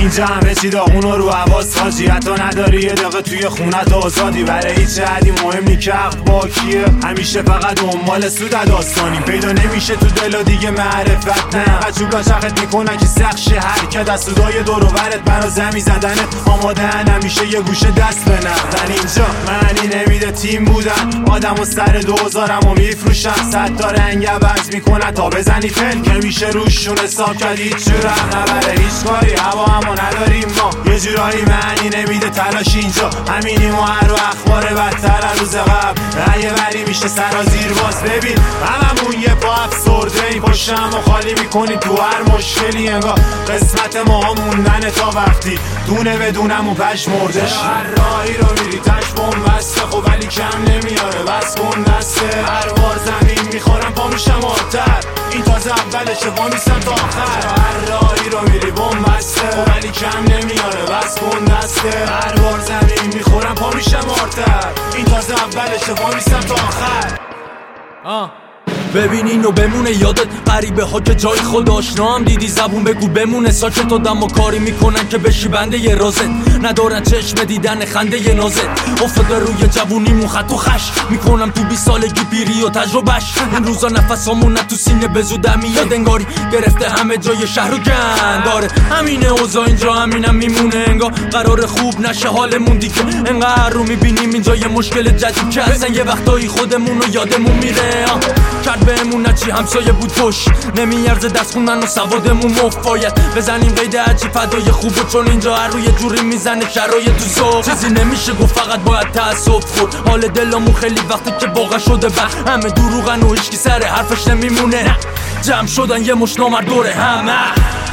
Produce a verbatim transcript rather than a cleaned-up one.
اینجا همه چی داغون و رو حواس حاجی، حتی نداری یه دقیقه توی خونت آزادی. برای هیچ حدی مهم نی که حق با کیه، همیشه فقط دنبال سود داستانی. پیدا نمیشه تو دل دیگه معرفت نه، قچوبلا چخت میکنن که سخش حرکت از صدای دور و برت برا زمی زدنت آماده هن همیشه یه گوشه دست به نقدن. اینجا معنی نمیده تیم بودن، آدم و سر دوزارم و میفروشن، صد تا رنگ عوض میکنن تا بزنی فل که میشه روشون حساب کرد. هیچ جورم نبره هیچ کاری، هوا همو نداریم ما، یه جورایی معنی نمیده تلاش اینجا، همینیم و هر و اخبار بدتر از روز قبل رأی بری میشه سرازیر باز. ببین هممون یه پا افسرده ای، پشتم و خالی میکنی تو هر مشکلی، انگار قسمت ما موندن تا وقتی دونه بدونم و پش مردش. هر راهی رو میری تش بوم بسته، خب ولی کم نمیاره بس کن دسته، هر بار زمین میخورم پا میشم آتر، این تازه اولشه پا میسم تا آخر. هر راهی رو میری بوم بسته، خب ولی کم نمیاره بس کن دسته، هر بار زمین میخورم پا میشم آتر، این تازه اولشه پا میسم تا آخر. آه ببین اینو بمونه یادت، غریبه ها که جای خود آشنا هم دیدی، زبون بگو بمونه ساکت، آدم و کاری میکنن که بشی بنده ی رازت، ندارن چشم دیدن خنده ی نازت، افتاده روی جوونیمون خط و خش میکنم تو بیست سالگی پیری و تجربهش، این روزا نفسامون تو سینه بزودم میاد، انگاری گرفته همه جای شهر و گند داره، همینه اوضاع اینجا همینم میمونه، انگار قرار خوب نشه حالمون دیگه، انقدر رو میبینیم اینجا یه مشکل جدید که اصلا یه وقتایی خودمون رو یادمون میره، کرد بهمون نچی همسایه بود پشت نمیارزه دست خوندن و سوادمون مفاید، بزنیم قید عجیب فدای خوبه، چون اینجا هر روی جوری میزنه شرایط تو ذوق، چیزی نمیشه گفت فقط باید تأسف خورد، حال دلمون خیلی وقتی که واقع شده بعد همه دروغن و هیچکی سر حرفش نمیمونه، جمع شدن یه مش نامرد دوره همه.